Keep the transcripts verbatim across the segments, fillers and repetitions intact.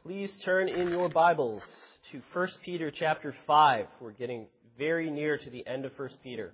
Please turn in your Bibles to First Peter chapter five. We're getting very near to the end of First Peter.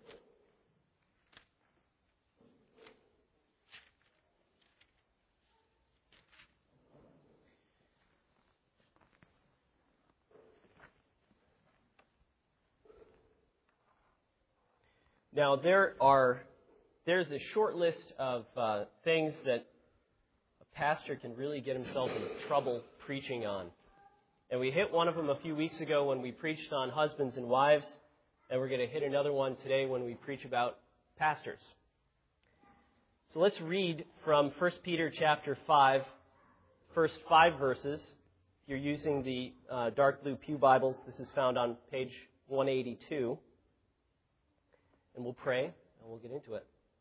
Now, there are there's a short list of uh, things that a pastor can really get himself into trouble preaching on. And we hit one of them a few weeks ago when we preached on husbands and wives, and we're going to hit another one today when we preach about pastors. So let's read from First Peter chapter five, first five verses. If you're using the uh, dark blue pew Bibles, this is found on page one eighty-two. And we'll pray, and we'll get into it.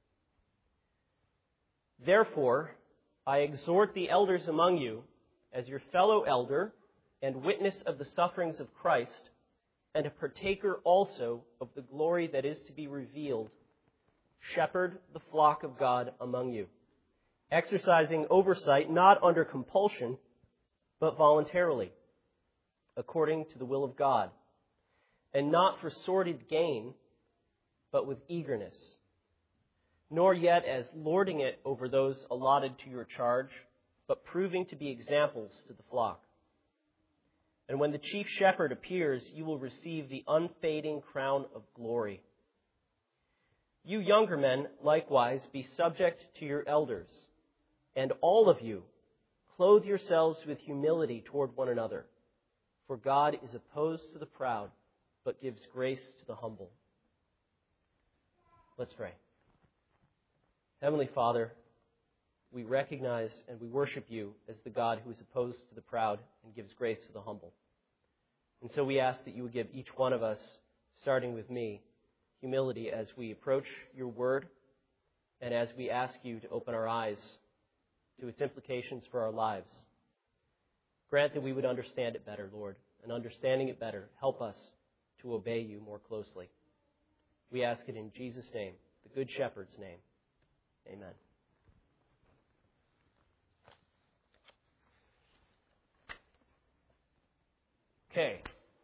Therefore, I exhort the elders among you, as your fellow elder and witness of the sufferings of Christ, and a partaker also of the glory that is to be revealed, shepherd the flock of God among you, exercising oversight not under compulsion, but voluntarily, according to the will of God, and not for sordid gain, but with eagerness, nor yet as lording it over those allotted to your charge, but proving to be examples to the flock. And when the chief shepherd appears, you will receive the unfading crown of glory. You younger men, likewise, be subject to your elders, and all of you, clothe yourselves with humility toward one another, for God is opposed to the proud, but gives grace to the humble. Let's pray. Heavenly Father, we recognize and we worship you as the God who is opposed to the proud and gives grace to the humble. And so we ask that you would give each one of us, starting with me, humility as we approach your word and as we ask you to open our eyes to its implications for our lives. Grant that we would understand it better, Lord, and understanding it better, help us to obey you more closely. We ask it in Jesus' name, the Good Shepherd's name. Amen. Okay.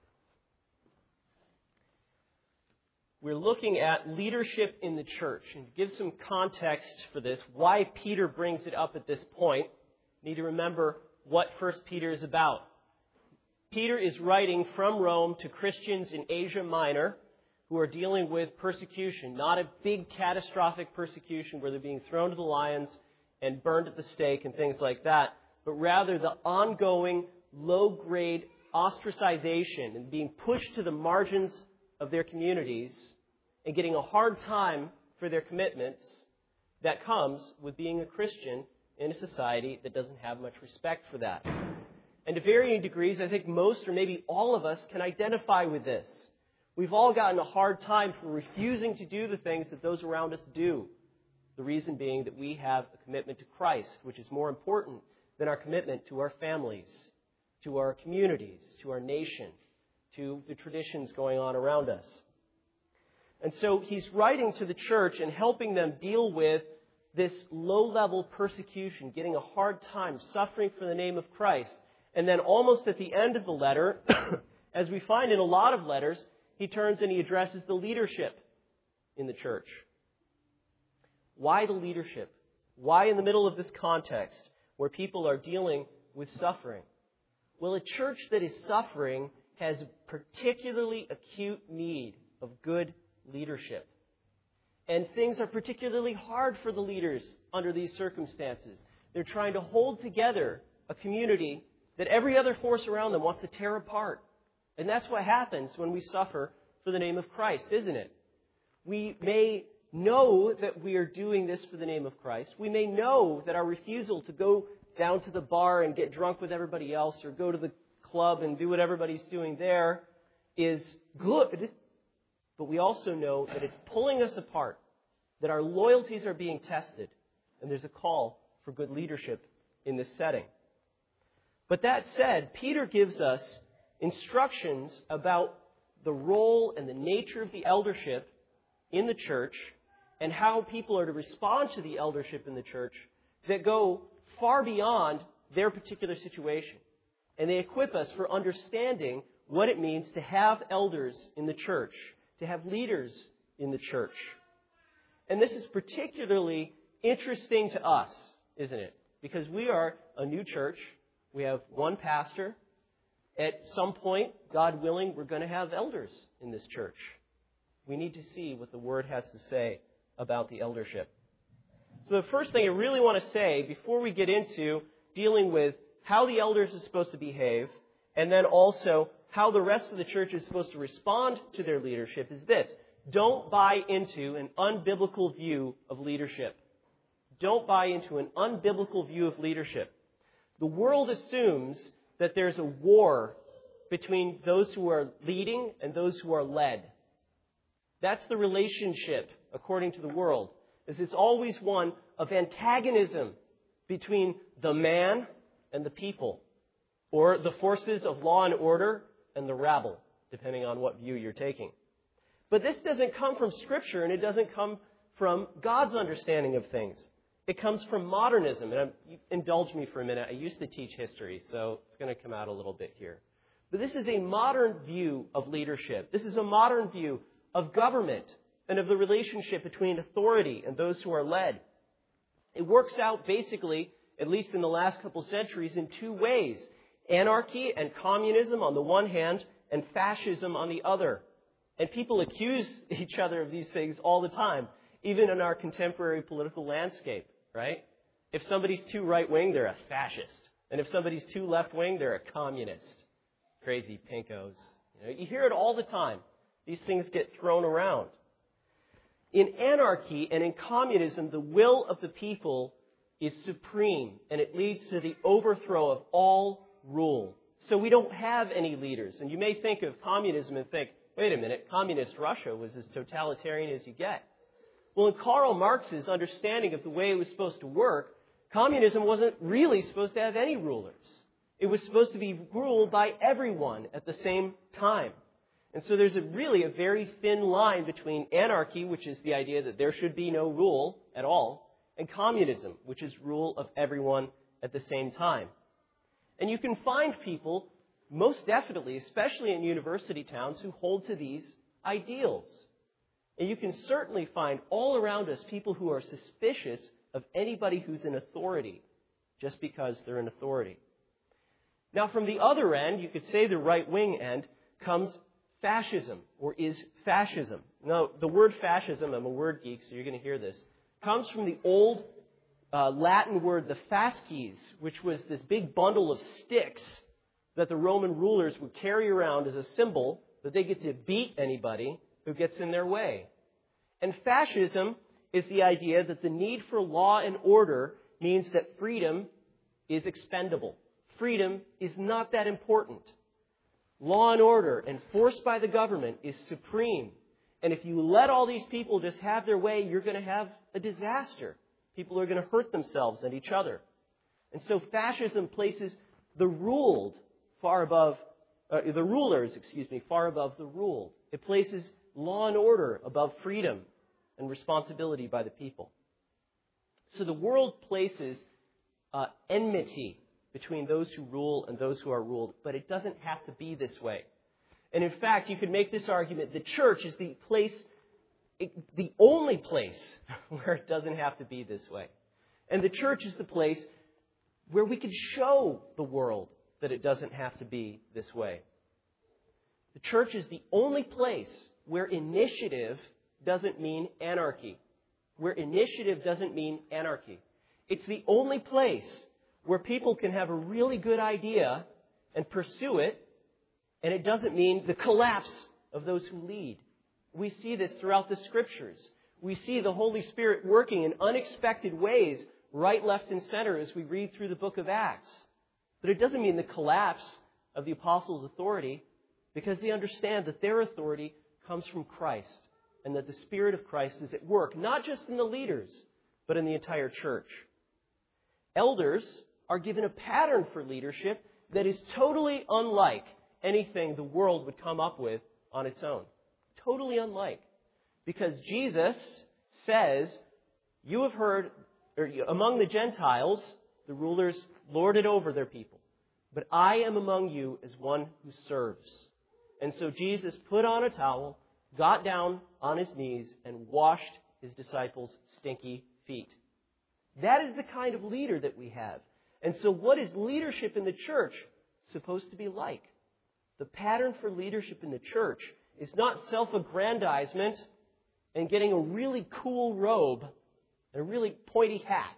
We're looking at leadership in the church. And to give some context for this, why Peter brings it up at this point, you need to remember what First Peter is about. Peter is writing from Rome to Christians in Asia Minor who are dealing with persecution, not a big catastrophic persecution where they're being thrown to the lions and burned at the stake and things like that, but rather the ongoing low-grade ostracization and being pushed to the margins of their communities and getting a hard time for their commitments that comes with being a Christian in a society that doesn't have much respect for that. And to varying degrees, I think most or maybe all of us can identify with this. We've all gotten a hard time for refusing to do the things that those around us do. The reason being that we have a commitment to Christ, which is more important than our commitment to our families, to our communities, to our nation, to the traditions going on around us. And so he's writing to the church and helping them deal with this low-level persecution, getting a hard time, suffering for the name of Christ. And then almost at the end of the letter, as we find in a lot of letters, he turns and he addresses the leadership in the church. Why the leadership? Why in the middle of this context where people are dealing with suffering? Well, a church that is suffering has a particularly acute need of good leadership. And things are particularly hard for the leaders under these circumstances. They're trying to hold together a community that every other force around them wants to tear apart. And that's what happens when we suffer for the name of Christ, isn't it? We may know that we are doing this for the name of Christ. We may know that our refusal to go down to the bar and get drunk with everybody else or go to the club and do what everybody's doing there is good. But we also know that it's pulling us apart, that our loyalties are being tested, and there's a call for good leadership in this setting. But that said, Peter gives us instructions about the role and the nature of the eldership in the church and how people are to respond to the eldership in the church that go far beyond their particular situation. And they equip us for understanding what it means to have elders in the church, to have leaders in the church. And this is particularly interesting to us, isn't it? Because we are a new church. We have one pastor. At some point, God willing, we're going to have elders in this church. We need to see what the Word has to say about the eldership. So the first thing I really want to say before we get into dealing with how the elders are supposed to behave, and then also how the rest of the church is supposed to respond to their leadership, is this. Don't buy into an unbiblical view of leadership. Don't buy into an unbiblical view of leadership. The world assumes that there's a war between those who are leading and those who are led. That's the relationship, according to the world, is it's always one of antagonism between the man and the people, or the forces of law and order and the rabble, depending on what view you're taking. But this doesn't come from Scripture, and it doesn't come from God's understanding of things. It comes from modernism. And I'm, indulge me for a minute. I used to teach history, so it's going to come out a little bit here. But this is a modern view of leadership. This is a modern view of government and of the relationship between authority and those who are led. It works out basically, at least in the last couple centuries, in two ways. Anarchy and communism on the one hand, and fascism on the other. And people accuse each other of these things all the time, even in our contemporary political landscape, right? If somebody's too right-wing, they're a fascist. And if somebody's too left-wing, they're a communist. Crazy pinkos. You know, you hear it all the time. These things get thrown around. In anarchy and in communism, the will of the people is supreme, and it leads to the overthrow of all rule. So we don't have any leaders. And you may think of communism and think, wait a minute, communist Russia was as totalitarian as you get. Well, in Karl Marx's understanding of the way it was supposed to work, communism wasn't really supposed to have any rulers. It was supposed to be ruled by everyone at the same time. And so there's a really a very thin line between anarchy, which is the idea that there should be no rule at all, and communism, which is rule of everyone at the same time. And you can find people, most definitely, especially in university towns, who hold to these ideals. And you can certainly find all around us people who are suspicious of anybody who's in authority, just because they're in authority. Now, from the other end, you could say the right-wing end, comes fascism, or is fascism. Now, the word fascism, I'm a word geek, so you're going to hear this, comes from the old uh, Latin word, the fasces, which was this big bundle of sticks that the Roman rulers would carry around as a symbol that they get to beat anybody who gets in their way. And fascism is the idea that the need for law and order means that freedom is expendable. Freedom is not that important. Law and order, enforced by the government, is supreme. And if you let all these people just have their way, you're going to have a disaster. People are going to hurt themselves and each other. And so fascism places the ruled far above, uh, the rulers, excuse me, far above the ruled. It places law and order above freedom and responsibility by the people. So the world places uh, enmity between those who rule and those who are ruled, but it doesn't have to be this way. And in fact, you could make this argument, the church is the place, the only place where it doesn't have to be this way. And the church is the place where we can show the world that it doesn't have to be this way. The church is the only place where initiative doesn't mean anarchy. Where initiative doesn't mean anarchy. It's the only place where people can have a really good idea and pursue it, and it doesn't mean the collapse of those who lead. We see this throughout the Scriptures. We see the Holy Spirit working in unexpected ways, right, left, and center as we read through the book of Acts. But it doesn't mean the collapse of the apostles' authority, because they understand that their authority comes from Christ, and that the Spirit of Christ is at work, not just in the leaders, but in the entire church. Elders are given a pattern for leadership that is totally unlike anything the world would come up with on its own. Totally unlike. Because Jesus says, you have heard, or among the Gentiles, the rulers lord it over their people. but I am among you as one who serves. And so Jesus put on a towel, got down on his knees, and washed his disciples' stinky feet. That is the kind of leader that we have. And so what is leadership in the church supposed to be like? The pattern for leadership in the church is not self-aggrandizement and getting a really cool robe and a really pointy hat.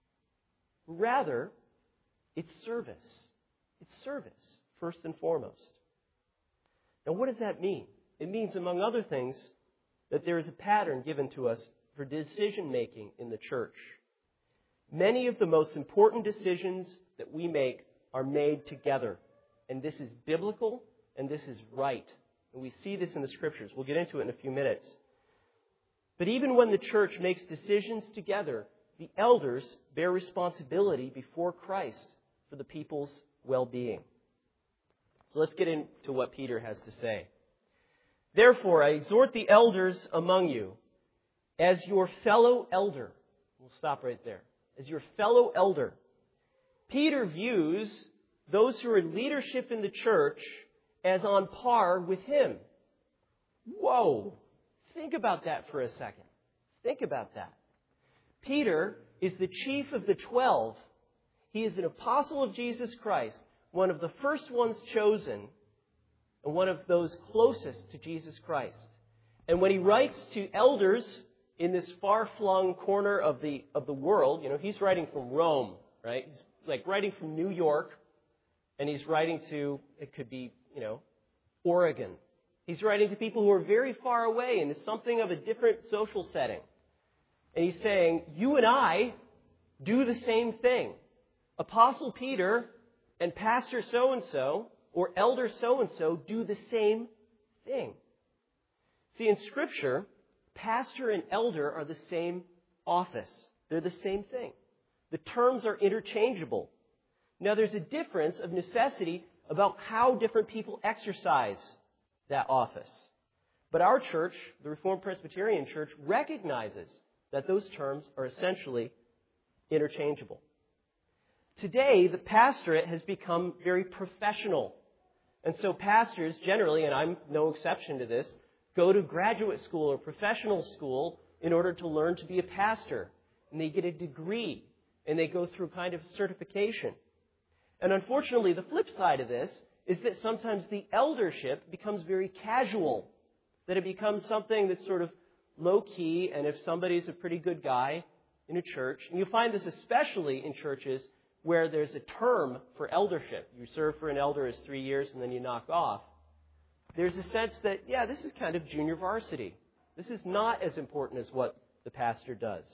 Rather, it's service. It's service, first and foremost. Now, what does that mean? It means, among other things, that there is a pattern given to us for decision-making in the church. Many of the most important decisions that we make are made together. And this is biblical, and this is right. And we see this in the Scriptures. We'll get into it in a few minutes. But even when the church makes decisions together, the elders bear responsibility before Christ for the people's well-being. So let's get into what Peter has to say. Therefore, I exhort the elders among you as your fellow elder. We'll stop right there. As your fellow elder. Peter views those who are in leadership in the church as on par with him. Whoa! Think about that for a second. Think about that. Peter is the chief of the twelve. He is an apostle of Jesus Christ, one of the first ones chosen, and one of those closest to Jesus Christ. And when he writes to elders in this far-flung corner of the of the world, you know, he's writing from Rome, right? He's like writing from New York, and he's writing to, it could be, you know, Oregon. He's writing to people who are very far away into something of a different social setting. And he's saying, you and I do the same thing. Apostle Peter and Pastor so-and-so or Elder so-and-so do the same thing. See, in Scripture, pastor and elder are the same office. They're the same thing. The terms are interchangeable. Now, there's a difference of necessity about how different people exercise that office. But our church, the Reformed Presbyterian Church, recognizes that those terms are essentially interchangeable. Today, the pastorate has become very professional. And so pastors generally, and I'm no exception to this, go to graduate school or professional school in order to learn to be a pastor. And they get a degree, and they go through kind of certification. And unfortunately, the flip side of this is that sometimes the eldership becomes very casual, that it becomes something that's sort of low-key, and if somebody's a pretty good guy in a church, and you find this especially in churches where there's a term for eldership. You serve for an elder as three years and then you knock off. There's a sense that, yeah, this is kind of junior varsity. This is not as important as what the pastor does.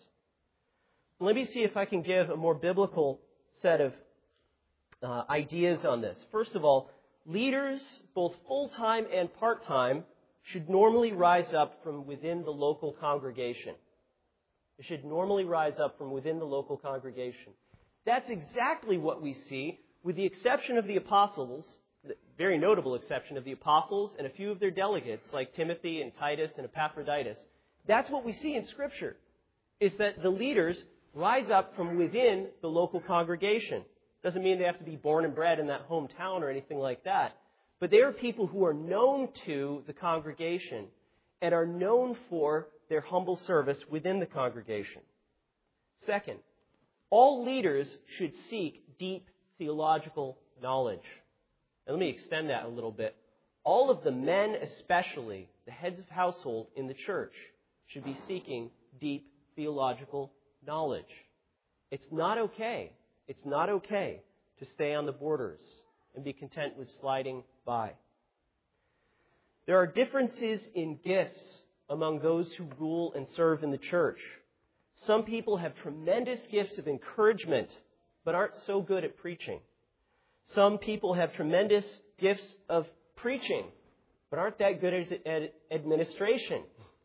Let me see if I can give a more biblical set of uh, ideas on this. First of all, leaders, both full-time and part-time, should normally rise up from within the local congregation. They should normally rise up from within the local congregation. That's exactly what we see, with the exception of the apostles, the very notable exception of the apostles and a few of their delegates, like Timothy and Titus and Epaphroditus. That's what we see in Scripture, is that the leaders rise up from within the local congregation. Doesn't mean they have to be born and bred in that hometown or anything like that. But they are people who are known to the congregation and are known for their humble service within the congregation. Second, all leaders should seek deep theological knowledge. And let me extend that a little bit. All of the men, especially the heads of household in the church, should be seeking deep theological knowledge. It's not okay. It's not okay to stay on the borders and be content with sliding by. There are differences in gifts among those who rule and serve in the church. Some people have tremendous gifts of encouragement, but aren't so good at preaching. Some people have tremendous gifts of preaching, but aren't that good at administration.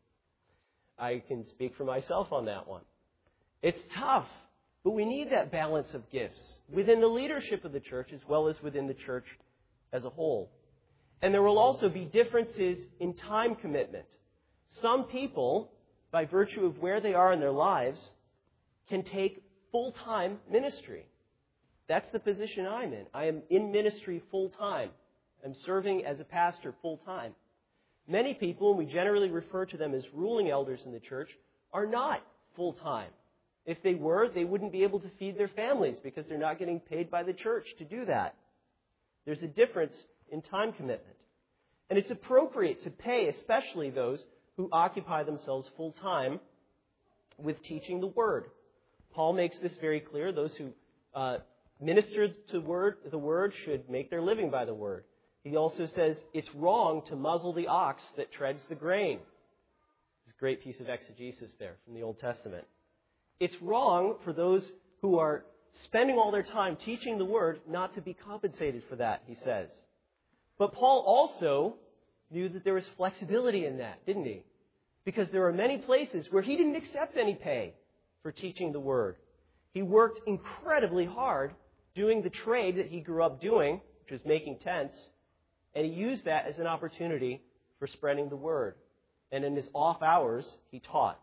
I can speak for myself on that one. It's tough, but we need that balance of gifts within the leadership of the church as well as within the church as a whole. And there will also be differences in time commitment. Some people, by virtue of where they are in their lives, can take full-time ministry. That's the position I'm in. I am in ministry full time. I'm serving as a pastor full time. Many people, and we generally refer to them as ruling elders in the church, are not full time. If they were, they wouldn't be able to feed their families because they're not getting paid by the church to do that. There's a difference in time commitment. And it's appropriate to pay especially those who occupy themselves full time with teaching the Word. Paul makes this very clear. Those who uh, minister to word, the Word should make their living by the Word. He also says it's wrong to muzzle the ox that treads the grain. It's a great piece of exegesis there from the Old Testament. It's wrong for those who are spending all their time teaching the Word not to be compensated for that, he says. But Paul also knew that there was flexibility in that, didn't he? Because there are many places where he didn't accept any pay for teaching the Word. He worked incredibly hard doing the trade that he grew up doing, which was making tents, and he used that as an opportunity for spreading the Word. And in his off hours, he taught.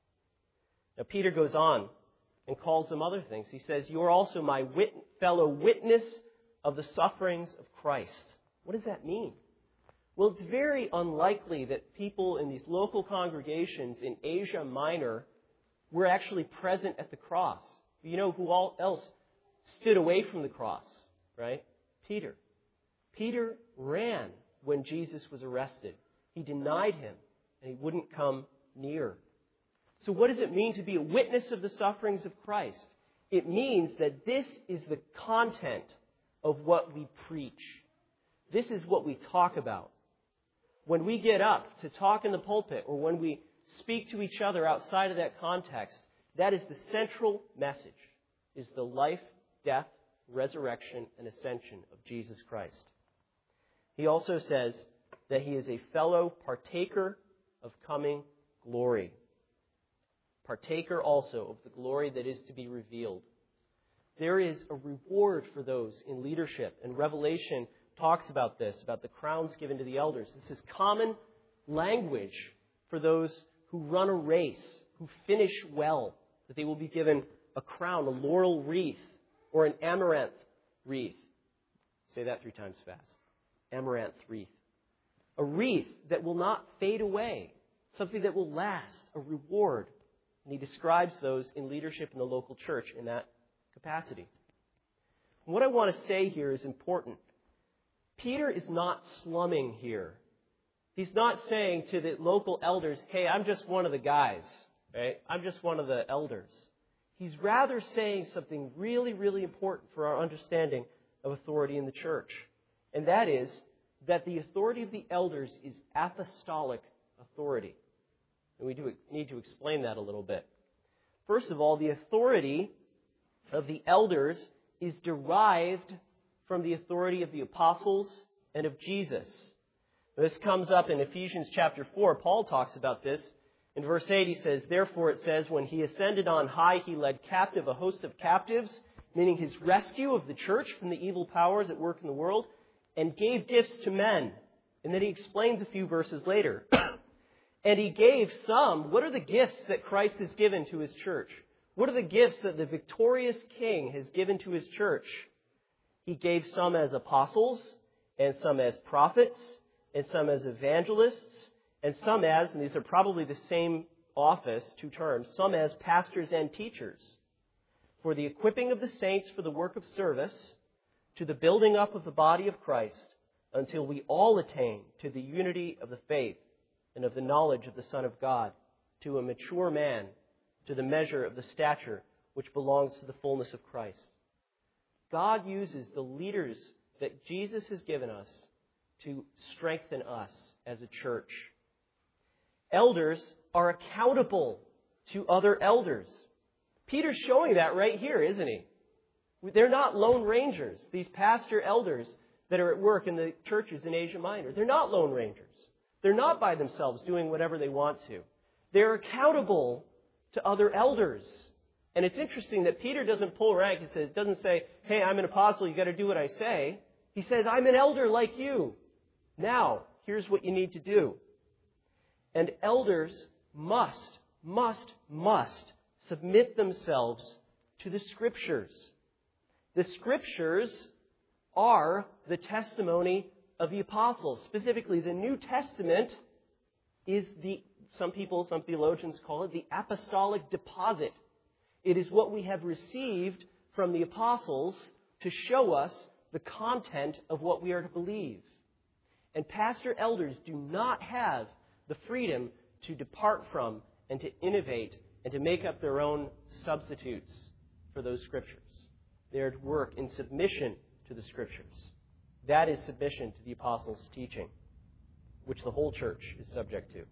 Now, Peter goes on and calls them other things. He says, "You are also my wit- fellow witness of the sufferings of Christ." What does that mean? Well, it's very unlikely that people in these local congregations in Asia Minor were actually present at the cross. You know who all else stood away from the cross, right? Peter. Peter ran when Jesus was arrested. He denied him, and he wouldn't come near. So what does it mean to be a witness of the sufferings of Christ? It means that this is the content of what we preach. This is what we talk about. When we get up to talk in the pulpit or when we speak to each other outside of that context, that is the central message, is the life, death, resurrection, and ascension of Jesus Christ. He also says that he is a fellow partaker of coming glory. Partaker also of the glory that is to be revealed. There is a reward for those in leadership, and Revelation talks about this, about the crowns given to the elders. This is common language for those who run a race, who finish well, that they will be given a crown, a laurel wreath, or an amaranth wreath. Say that three times fast. Amaranth wreath. A wreath that will not fade away, something that will last, a reward. And he describes those in leadership in the local church in that capacity. And what I want to say here is important. Peter is not slumming here. He's not saying to the local elders, hey, I'm just one of the guys, right? I'm just one of the elders. He's rather saying something really, really important for our understanding of authority in the church. And that is that the authority of the elders is apostolic authority. And we do need to explain that a little bit. First of all, the authority of the elders is derived from the authority of the apostles and of Jesus. This comes up in Ephesians chapter four. Paul talks about this. In verse eight, he says, "Therefore it says, when he ascended on high, he led captive a host of captives," meaning his rescue of the church from the evil powers at work in the world, "and gave gifts to men." And then he explains a few verses later. And he gave some. What are the gifts that Christ has given to his church? What are the gifts that the victorious King has given to his church? He gave some as apostles, and some as prophets, and some as evangelists, and some as, and these are probably the same office, two terms, some as pastors and teachers, for the equipping of the saints for the work of service, to the building up of the body of Christ, until we all attain to the unity of the faith and of the knowledge of the Son of God, to a mature man, to the measure of the stature which belongs to the fullness of Christ. God uses the leaders that Jesus has given us to strengthen us as a church. Elders are accountable to other elders. Peter's showing that right here, isn't he? They're not lone rangers, these pastor elders that are at work in the churches in Asia Minor. They're not lone rangers. They're not by themselves doing whatever they want to. They're accountable to other elders. And it's interesting that Peter doesn't pull rank. He says, doesn't say, hey, I'm an apostle, you got to do what I say. He says, I'm an elder like you. Now, here's what you need to do. And elders must, must, must submit themselves to the Scriptures. The Scriptures are the testimony of the apostles. Specifically, the New Testament is the, some people, some theologians call it the apostolic deposit. It is what we have received from the apostles to show us the content of what we are to believe. And pastor elders do not have the freedom to depart from and to innovate and to make up their own substitutes for those Scriptures. They are to work in submission to the Scriptures. That is submission to the apostles' teaching, which the whole church is subject to.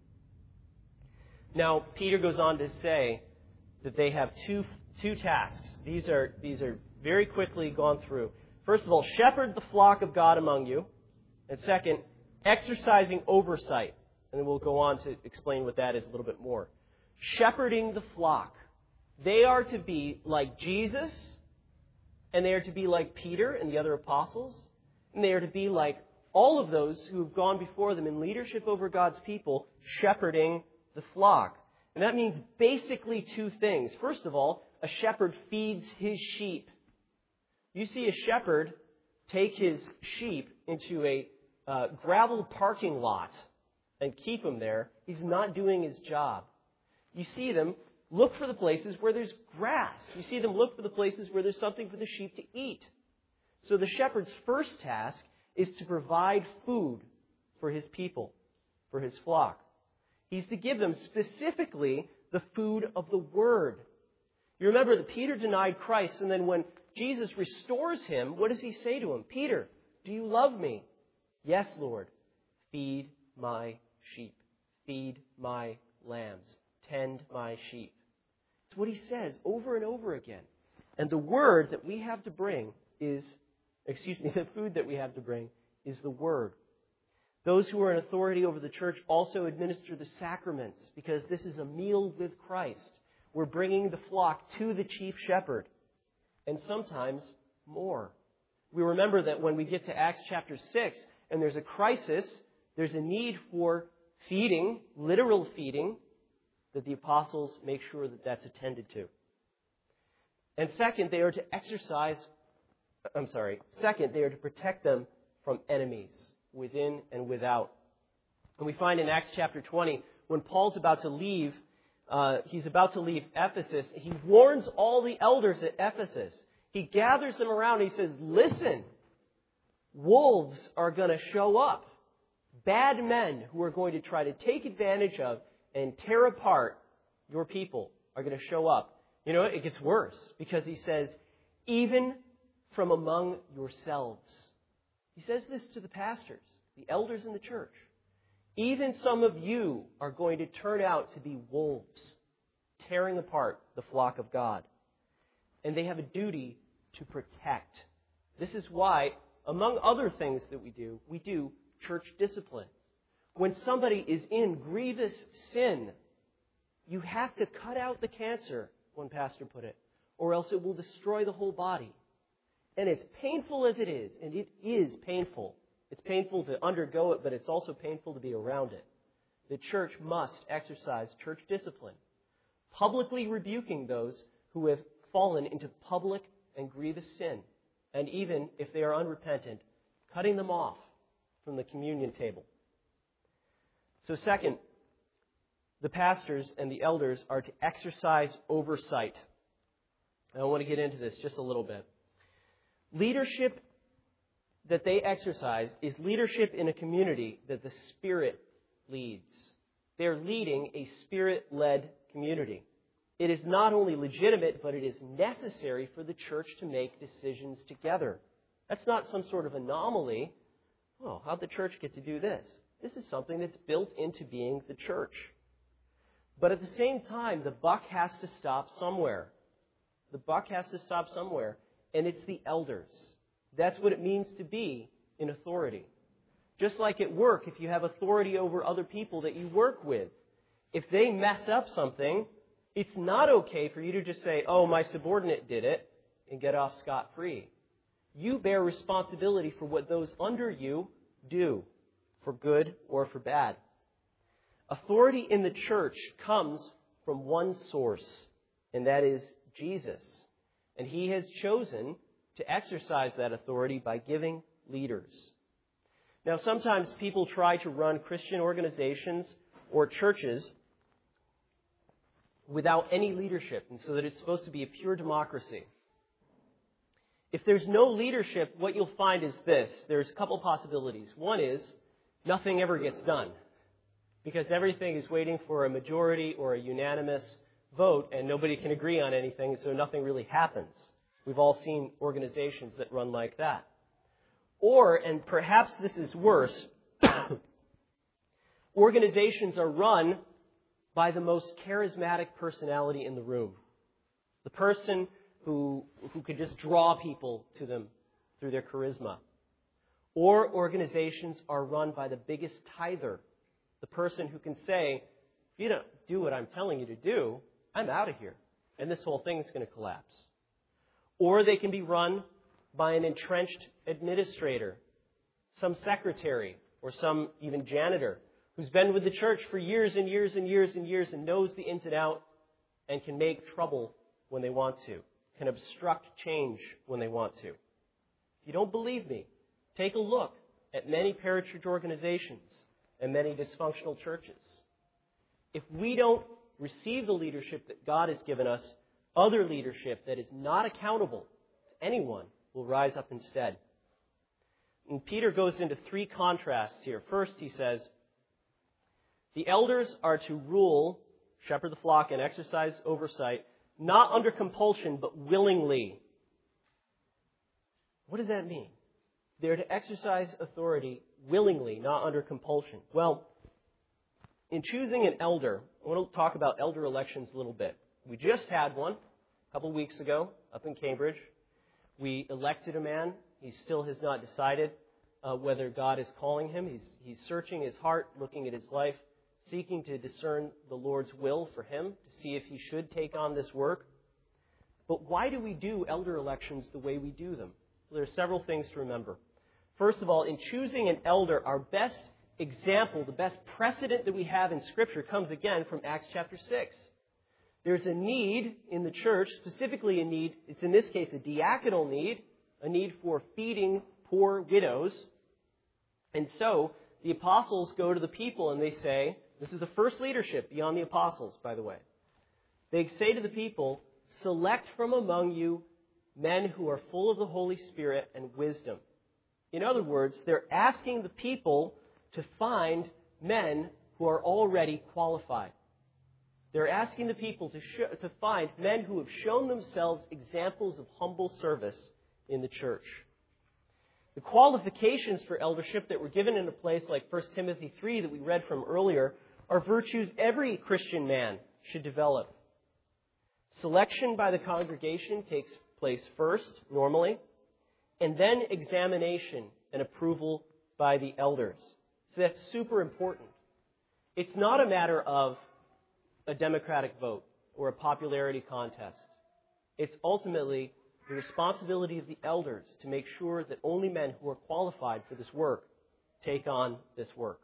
Now, Peter goes on to say that they have two two tasks. These are these are very quickly gone through. First of all, shepherd the flock of God among you. And second, exercising oversight. And then we'll go on to explain what that is a little bit more. Shepherding the flock. They are to be like Jesus, and they are to be like Peter and the other apostles, and they are to be like all of those who have gone before them in leadership over God's people, shepherding the flock. And that means basically two things. First of all, a shepherd feeds his sheep. You see a shepherd take his sheep into a uh, gravel parking lot and keep them there. He's not doing his job. You see them look for the places where there's grass. You see them look for the places where there's something for the sheep to eat. So the shepherd's first task is to provide food for his people, for his flock. He's to give them specifically the food of the Word. You remember that Peter denied Christ, and then when Jesus restores him, what does he say to him? Peter, do you love me? Yes, Lord. Feed my sheep. Feed my lambs. Tend my sheep. It's what he says over and over again. And the word that we have to bring is, excuse me, the food that we have to bring is the Word. Those who are in authority over the church also administer the sacraments because this is a meal with Christ. We're bringing the flock to the chief shepherd, and sometimes more. We remember that when we get to Acts chapter six and there's a crisis, there's a need for feeding, literal feeding, that the apostles make sure that that's attended to. And second, they are to exercise, I'm sorry, second, they are to protect them from enemies, within and without. And we find in Acts chapter twenty, when Paul's about to leave, uh, he's about to leave Ephesus, he warns all the elders at Ephesus. He gathers them around, he says, listen, wolves are going to show up. Bad men who are going to try to take advantage of and tear apart your people are going to show up. You know, it gets worse because he says, even from among yourselves. He says this to the pastors, the elders in the church. Even some of you are going to turn out to be wolves, tearing apart the flock of God. And they have a duty to protect. This is why, among other things that we do, we do church discipline. When somebody is in grievous sin, you have to cut out the cancer, one pastor put it, or else it will destroy the whole body. And as painful as it is, and it is painful, it's painful to undergo it, but it's also painful to be around it. The church must exercise church discipline, publicly rebuking those who have fallen into public and grievous sin, and even, if they are unrepentant, cutting them off from the communion table. So second, the pastors and the elders are to exercise oversight. And I want to get into this just a little bit. Leadership that they exercise is leadership in a community that the Spirit leads. They're leading a Spirit-led community. It is not only legitimate, but it is necessary for the church to make decisions together. That's not some sort of anomaly. Oh, how'd the church get to do this? This is something that's built into being the church. But at the same time, the buck has to stop somewhere. The buck has to stop somewhere, and it's the elders. That's what it means to be in authority. Just like at work, if you have authority over other people that you work with, if they mess up something, it's not okay for you to just say, oh, my subordinate did it, and get off scot-free. You bear responsibility for what those under you do, for good or for bad. Authority in the church comes from one source, and that is Jesus. And He has chosen to exercise that authority by giving leaders. Now, sometimes people try to run Christian organizations or churches without any leadership, and so that it's supposed to be a pure democracy. If there's no leadership, what you'll find is this. There's a couple possibilities. One is nothing ever gets done because everything is waiting for a majority or a unanimous vote, and nobody can agree on anything, so nothing really happens. We've all seen organizations that run like that. Or, and perhaps this is worse, organizations are run by the most charismatic personality in the room. The person who, who could just draw people to them through their charisma. Or organizations are run by the biggest tither, the person who can say, if you don't do what I'm telling you to do, I'm out of here. And this whole thing is going to collapse. Or they can be run by an entrenched administrator, some secretary, or some even janitor, who's been with the church for years and years and years and years and knows the ins and outs and can make trouble when they want to, can obstruct change when they want to. If you don't believe me, take a look at many parachurch organizations and many dysfunctional churches. If we don't receive the leadership that God has given us, other leadership that is not accountable to anyone will rise up instead. And Peter goes into three contrasts here. First, he says, the elders are to rule, shepherd the flock, and exercise oversight, not under compulsion, but willingly. What does that mean? They're to exercise authority willingly, not under compulsion. Well, in choosing an elder, I want to talk about elder elections a little bit. We just had one a couple weeks ago up in Cambridge. We elected a man. He still has not decided uh, whether God is calling him. He's, he's searching his heart, looking at his life, seeking to discern the Lord's will for him, to see if he should take on this work. But why do we do elder elections the way we do them? Well, there are several things to remember. First of all, in choosing an elder, our best example, the best precedent that we have in Scripture comes again from Acts chapter six. There's a need in the church, specifically a need, it's in this case a diaconal need, a need for feeding poor widows. And so the apostles go to the people and they say, this is the first leadership beyond the apostles, by the way. They say to the people, select from among you men who are full of the Holy Spirit and wisdom. In other words, they're asking the people to find men who are already qualified. They're asking the people to, show, to find men who have shown themselves examples of humble service in the church. The qualifications for eldership that were given in a place like First Timothy three that we read from earlier are virtues every Christian man should develop. Selection by the congregation takes place first, normally, and then examination and approval by the elders. So that's super important. It's not a matter of a democratic vote or a popularity contest. It's ultimately the responsibility of the elders to make sure that only men who are qualified for this work take on this work.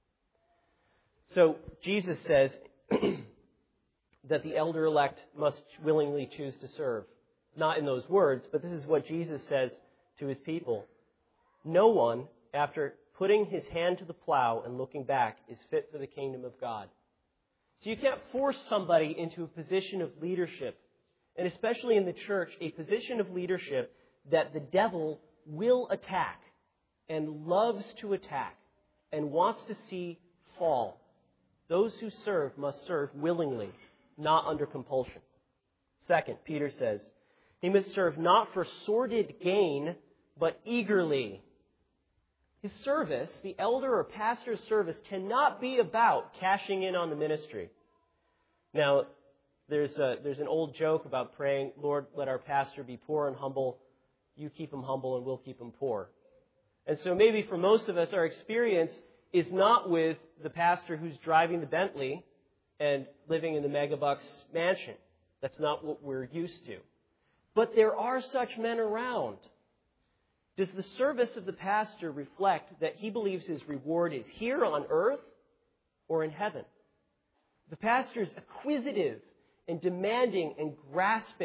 So Jesus says that the elder-elect must willingly choose to serve. Not in those words, but this is what Jesus says to his people. No one, after putting his hand to the plow and looking back, is fit for the kingdom of God. So you can't force somebody into a position of leadership, and especially in the church, a position of leadership that the devil will attack and loves to attack and wants to see fall. Those who serve must serve willingly, not under compulsion. Second, Peter says, he must serve not for sordid gain, but eagerly. His service, the elder or pastor's service, cannot be about cashing in on the ministry. Now, there's a, there's an old joke about praying, Lord, let our pastor be poor and humble. You keep him humble and we'll keep him poor. And so maybe for most of us, our experience is not with the pastor who's driving the Bentley and living in the megabucks mansion. That's not what we're used to. But there are such men around. Does the service of the pastor reflect that he believes his reward is here on earth or in heaven? The pastor is acquisitive and demanding and grasping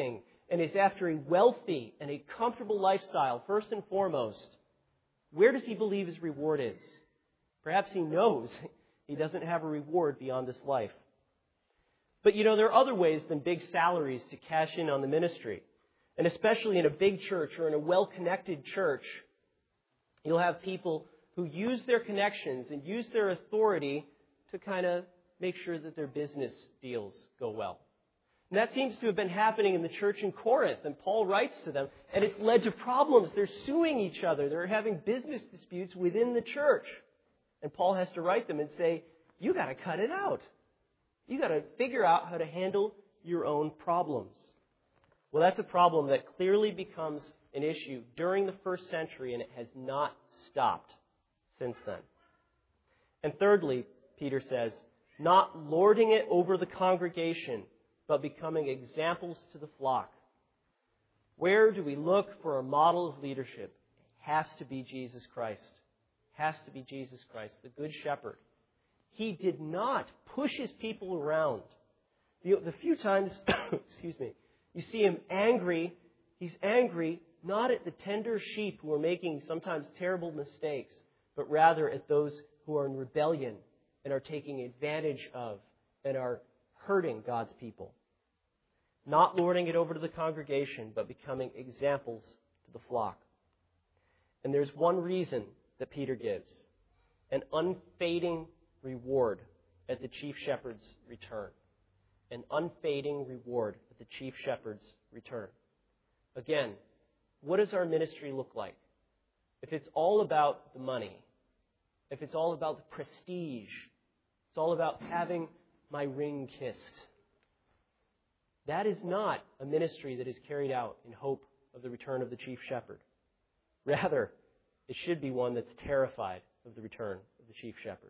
and is after a wealthy and a comfortable lifestyle, first and foremost, where does he believe his reward is? Perhaps he knows he doesn't have a reward beyond this life. But you know, there are other ways than big salaries to cash in on the ministry. And especially in a big church or in a well-connected church, you'll have people who use their connections and use their authority to kind of make sure that their business deals go well. And that seems to have been happening in the church in Corinth, and Paul writes to them, and it's led to problems. They're suing each other. They're having business disputes within the church. And Paul has to write them and say, you got to cut it out. You got to figure out how to handle your own problems. Well, that's a problem that clearly becomes an issue during the first century, and it has not stopped since then. And thirdly, Peter says, not lording it over the congregation, but becoming examples to the flock. Where do we look for a model of leadership? It has to be Jesus Christ. It has to be Jesus Christ, the Good Shepherd. He did not push his people around. The, the few times, excuse me, you see him angry, he's angry not at the tender sheep who are making sometimes terrible mistakes, but rather at those who are in rebellion and are taking advantage of and are hurting God's people. Not lording it over to the congregation, but becoming examples to the flock. And there's one reason that Peter gives: an unfading reward at the chief shepherd's return. An unfading reward at the chief shepherd's return. Again, what does our ministry look like? If it's all about the money, if it's all about the prestige, it's all about having my ring kissed, that is not a ministry that is carried out in hope of the return of the chief shepherd. Rather, it should be one that's terrified of the return of the chief shepherd.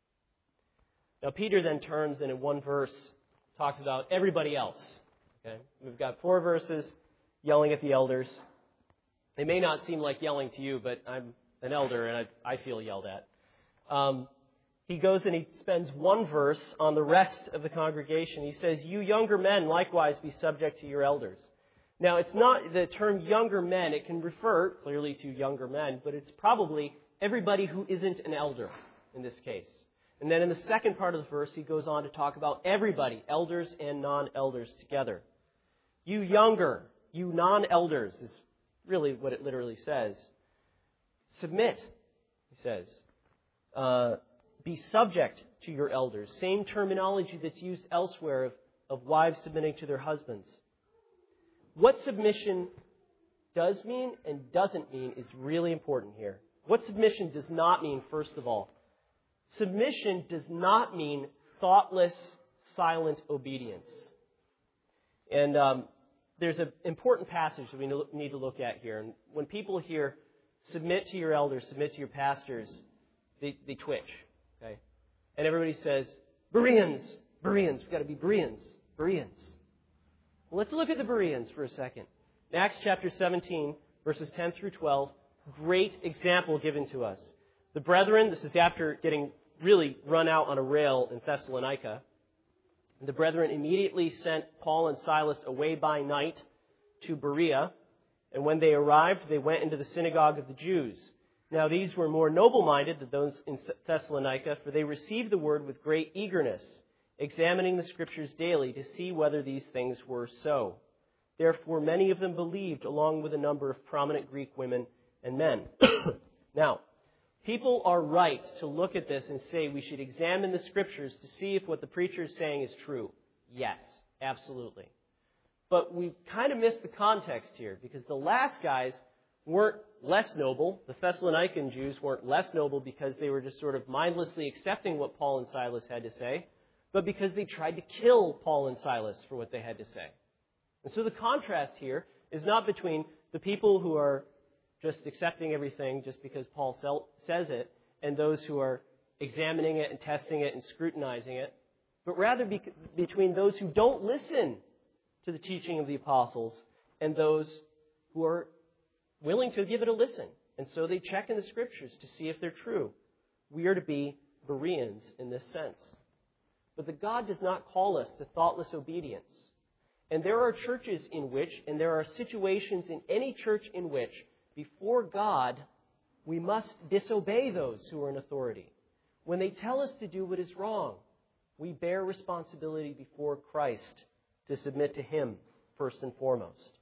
Now, Peter then turns and in one verse talks about everybody else. Okay? We've got four verses yelling at the elders. They may not seem like yelling to you, but I'm an elder and I, I feel yelled at. Um, he goes and he spends one verse on the rest of the congregation. He says, you younger men likewise be subject to your elders. Now, it's not the term younger men. It can refer clearly to younger men, but it's probably everybody who isn't an elder in this case. And then in the second part of the verse, he goes on to talk about everybody, elders and non-elders together. You younger, you non-elders is really what it literally says. Submit, he says. Uh, be subject to your elders. Same terminology that's used elsewhere of, of wives submitting to their husbands. What submission does mean and doesn't mean is really important here. What submission does not mean, first of all? Submission does not mean thoughtless, silent obedience. And um, there's an important passage that we need to look at here. And when people hear, submit to your elders, submit to your pastors, they, they twitch. Okay? And everybody says, Bereans, Bereans, we've got to be Bereans, Bereans. Well, let's look at the Bereans for a second. In Acts chapter seventeen, verses ten through twelve, great example given to us. The brethren, this is after getting really run out on a rail in Thessalonica, the brethren immediately sent Paul and Silas away by night to Berea, and when they arrived, they went into the synagogue of the Jews. Now these were more noble-minded than those in Thessalonica, for they received the word with great eagerness, examining the Scriptures daily to see whether these things were so. Therefore many of them believed, along with a number of prominent Greek women and men. Now, people are right to look at this and say we should examine the Scriptures to see if what the preacher is saying is true. Yes, absolutely. But we kind of missed the context here, because the last guys weren't less noble. The Thessalonican Jews weren't less noble because they were just sort of mindlessly accepting what Paul and Silas had to say, but because they tried to kill Paul and Silas for what they had to say. And so the contrast here is not between the people who are just accepting everything just because Paul says it, and those who are examining it and testing it and scrutinizing it, but rather be- between those who don't listen to the teaching of the apostles and those who are willing to give it a listen. And so they check in the Scriptures to see if they're true. We are to be Bereans in this sense. But the God does not call us to thoughtless obedience. And there are churches in which, and there are situations in any church in which, before God, we must disobey those who are in authority. When they tell us to do what is wrong, we bear responsibility before Christ to submit to Him first and foremost.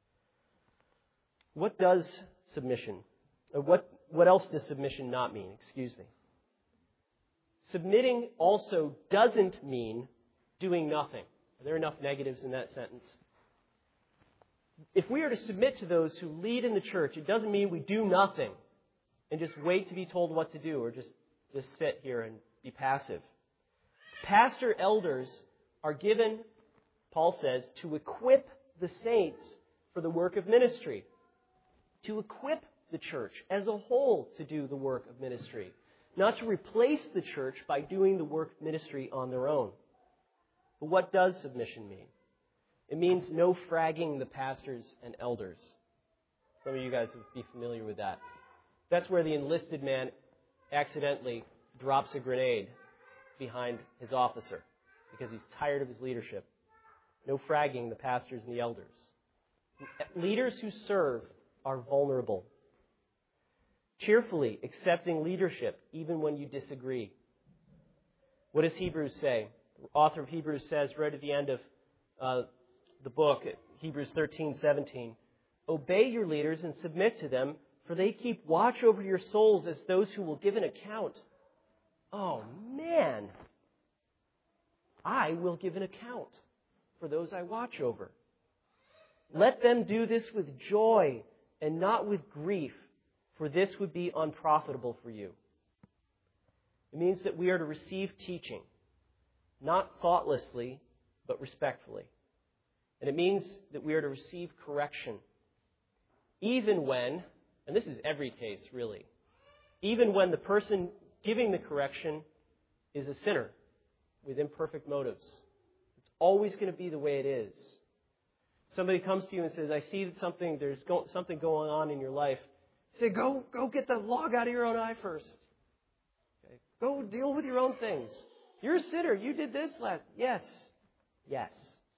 What does submission, or what, what else does submission not mean? Excuse me. Submitting also doesn't mean doing nothing. Are there enough negatives in that sentence? If we are to submit to those who lead in the church, it doesn't mean we do nothing and just wait to be told what to do or just, just sit here and be passive. Pastor elders are given, Paul says, to equip the saints for the work of ministry, to equip the church as a whole to do the work of ministry, not to replace the church by doing the work of ministry on their own. But what does submission mean? It means no fragging the pastors and elders. Some of you guys would be familiar with that. That's where the enlisted man accidentally drops a grenade behind his officer because he's tired of his leadership. No fragging the pastors and the elders. Leaders who serve are vulnerable. Cheerfully accepting leadership even when you disagree. What does Hebrews say? The author of Hebrews says right at the end of uh, the book, Hebrews thirteen seventeen, obey your leaders and submit to them, for they keep watch over your souls as those who will give an account. Oh, man. I will give an account for those I watch over. Let them do this with joy and not with grief, for this would be unprofitable for you. It means that we are to receive teaching, not thoughtlessly, but respectfully. And it means that we are to receive correction, even when, and this is every case really, even when the person giving the correction is a sinner with imperfect motives. It's always going to be the way it is. Somebody comes to you and says, I see that something, there's go, something going on in your life. Say, go, go get the log out of your own eye first. Okay? Go deal with your own things. You're a sinner. You did this last. Yes. Yes.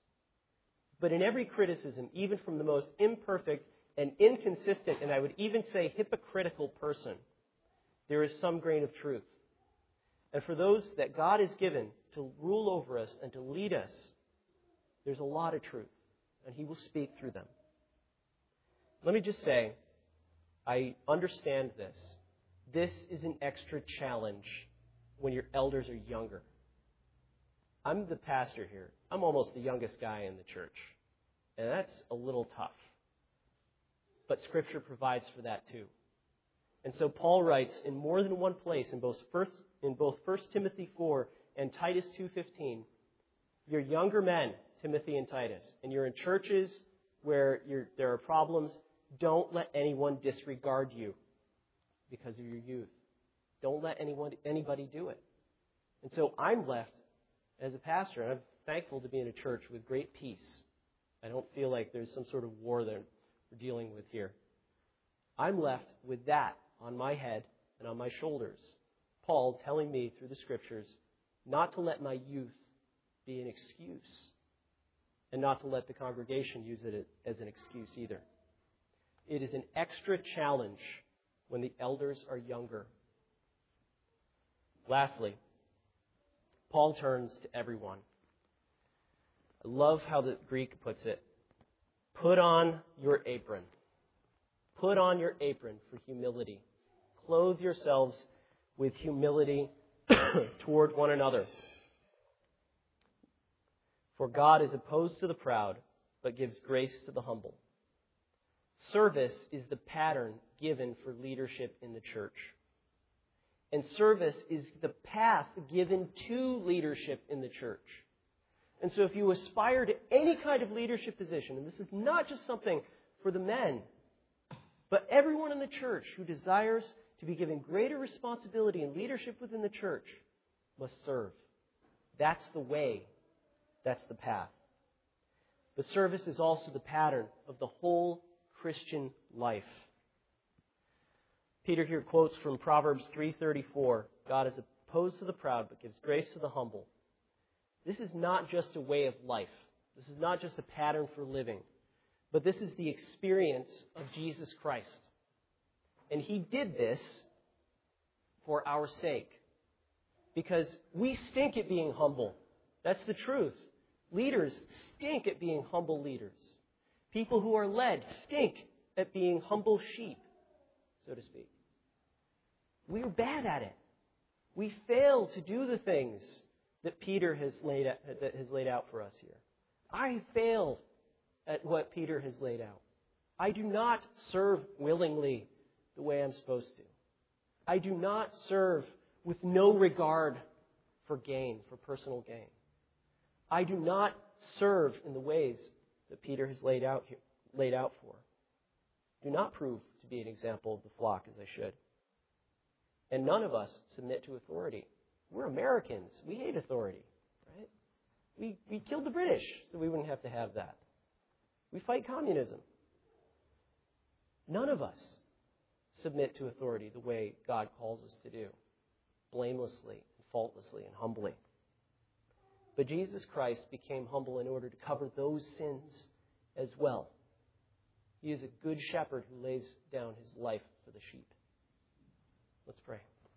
But in every criticism, even from the most imperfect and inconsistent, and I would even say hypocritical person, there is some grain of truth. And for those that God has given to rule over us and to lead us, there's a lot of truth. And He will speak through them. Let me just say, I understand this. This is an extra challenge when your elders are younger. I'm the pastor here. I'm almost the youngest guy in the church. And that's a little tough. But Scripture provides for that too. And so Paul writes in more than one place, in both First, in both First Timothy four and Titus two fifteen, you're younger men, Timothy and Titus, and you're in churches where you're, there are problems, don't let anyone disregard you because of your youth. Don't let anyone anybody do it. And so I'm left as a pastor, and I'm thankful to be in a church with great peace. I don't feel like there's some sort of war that we're dealing with here. I'm left with that on my head and on my shoulders. Paul telling me through the Scriptures not to let my youth be an excuse, and not to let the congregation use it as an excuse either. It is an extra challenge when the elders are younger. Lastly, Paul turns to everyone. I love how the Greek puts it. Put on your apron. Put on your apron for humility. Clothe yourselves with humility toward one another. For God is opposed to the proud, but gives grace to the humble. Service is the pattern given for leadership in the church. And service is the path given to leadership in the church. And so if you aspire to any kind of leadership position, and this is not just something for the men, but everyone in the church who desires to be given greater responsibility and leadership within the church must serve. That's the way. That's the path. But service is also the pattern of the whole Christian life. Peter here quotes from Proverbs three thirty-four, God is opposed to the proud, but gives grace to the humble. This is not just a way of life. This is not just a pattern for living, but this is the experience of Jesus Christ. And he did this for our sake. Because we stink at being humble. That's the truth. Leaders stink at being humble leaders. People who are led stink at being humble sheep, so to speak. We're bad at it. We fail to do the things that Peter has laid out, that has laid out for us here. I fail at what Peter has laid out. I do not serve willingly the way I'm supposed to. I do not serve with no regard for gain, for personal gain. I do not serve in the ways that Peter has laid out here, laid out for. Do not prove to be an example of the flock as I should. And none of us submit to authority. We're Americans. We hate authority, right? We, we killed the British, so we wouldn't have to have that. We fight communism. None of us submit to authority the way God calls us to do, blamelessly, and faultlessly, and humbly. But Jesus Christ became humble in order to cover those sins as well. He is a good shepherd who lays down his life for the sheep. Let's pray.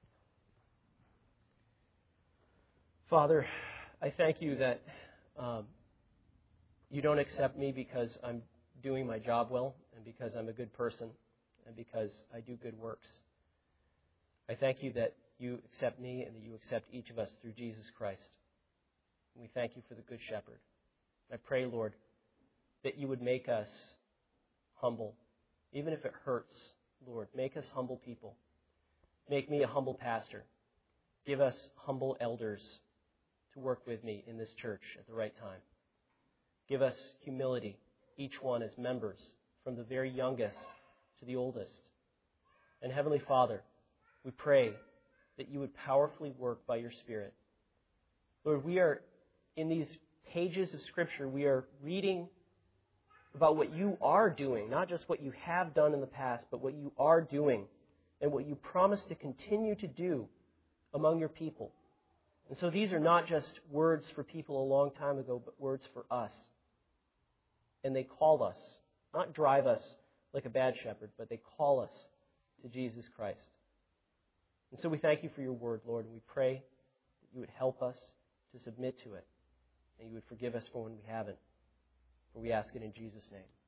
Father, I thank you that um, you don't accept me because I'm doing my job well and because I'm a good person and because I do good works. I thank you that you accept me and that you accept each of us through Jesus Christ. And we thank you for the Good Shepherd. I pray, Lord, that you would make us humble, even if it hurts, Lord. Make us humble people. Make me a humble pastor. Give us humble elders to work with me in this church at the right time. Give us humility, each one as members, from the very youngest to the oldest. And Heavenly Father, we pray that you would powerfully work by your Spirit. Lord, we are in these pages of Scripture, we are reading about what you are doing, not just what you have done in the past, but what you are doing and what you promise to continue to do among your people. And so these are not just words for people a long time ago, but words for us. And they call us, not drive us like a bad shepherd, but they call us to Jesus Christ. And so we thank you for your word, Lord, and we pray that you would help us to submit to it, and you would forgive us for when we haven't. For we ask it in Jesus' name.